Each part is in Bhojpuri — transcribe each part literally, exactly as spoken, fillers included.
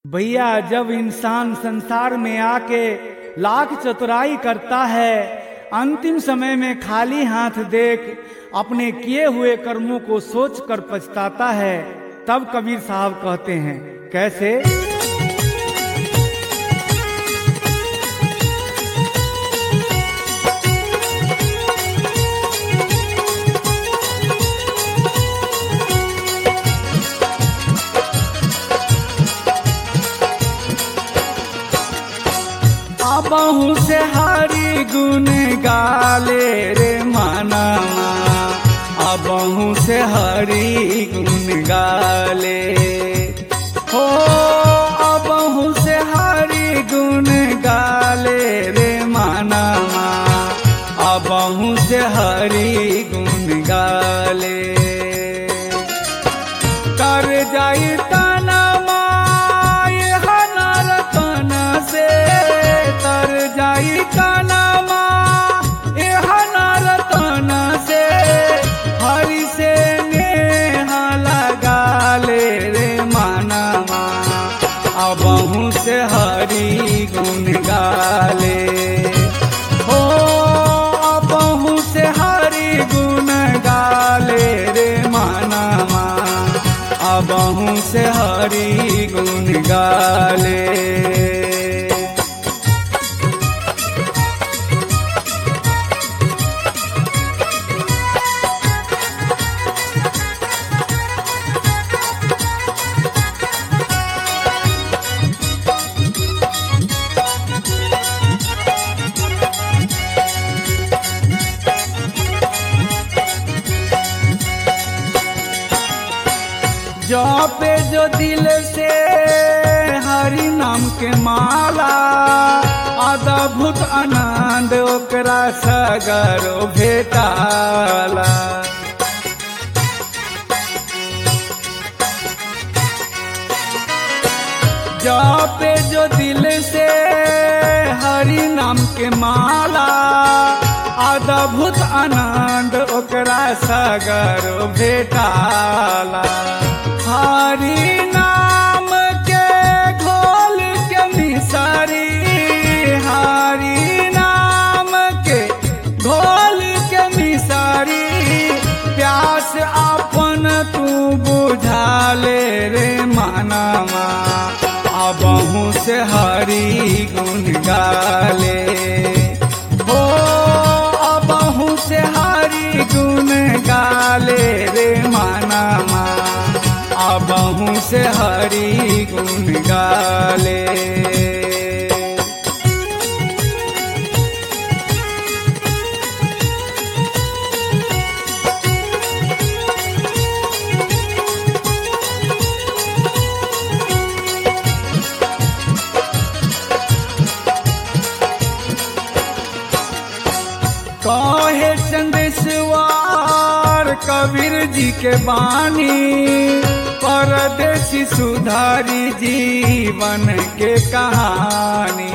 भैया जब इंसान संसार में आके लाख चतुराई करता है, अंतिम समय में खाली हाथ देख अपने किए हुए कर्मों को सोच कर पछताता है, तब कबीर साहब कहते हैं कैसे। अबहु से हरि गुण गाले रे मानवा, अबहु से हरि गुण गाले हो, अबहु से हरि गुण गाले रे मानवा, अबहु से हरि गुण गाले। कर जाई तनमा यह नरतन से, तर जाई कानमा एह नरतन से, हरि से नेहा लगा ले रे मानवा, अबहु से हरि गुण गाले हो, अबहु से हरि गुण गाले रे मानवा, अबहु से हरि गुण गाले। जपे जो दिल से हरि नाम के माला, अद्भुत आनंद ओकरा सगरो भेटाला। जपे जो दिल से हरि नाम के माला, अद्भुत आनंद ओकरा सगरो भेटाला। हरि नाम के घोल के मिसरी, हरि नाम के घोल के मिसरी, प्यास अपन तू बुझा ले रे मानवा, अबहु से हरि गुण गाले हो, अबहु से हरि गुण गाले रे मानवा, अबहु से हरि गुण गाले। कहे चंदेश्वर कबीर जी के बानी, परदेसी सुधारी जीवन के कहानी।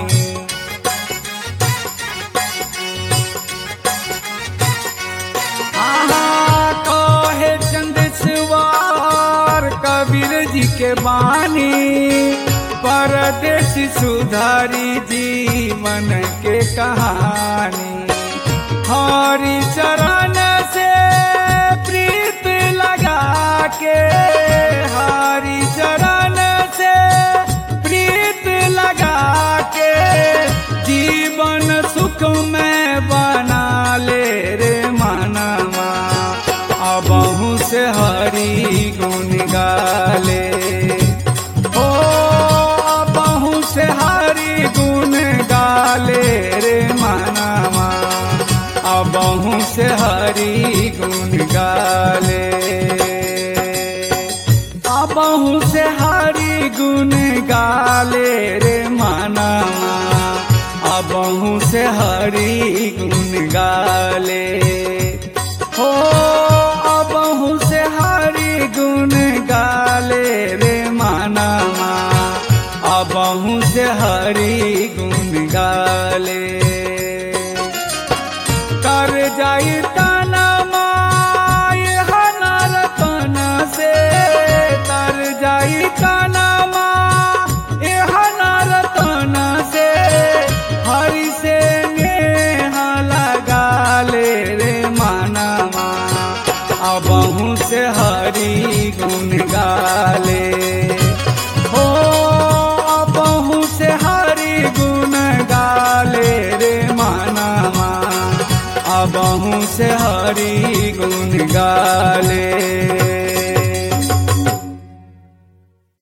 आहा कहे चंदेश्वर कबीर जी के बानी, परदेसी सुधारी जीवन के कहानी। हरि चरण से प्रीत लगा के, हरि चरण से प्रीत लगा के, जीवन सुख में बना ले रे मानवा, अबहु से हरि गुण गाले हो, अबहु से हरि गुण गाले रे मानवा, अबहु से हरि गुण गाले। अबहु से हरि गुण गाले रे मानवा, अबहु से हरि गुण गाले हो, अबहु से हरि गुण गाले रे मानवा, अबहु से हरि गुण गाले। कर जाई तनमा यह नरतन से, तर जाई तनमा अबहू से हरि गुण गाले।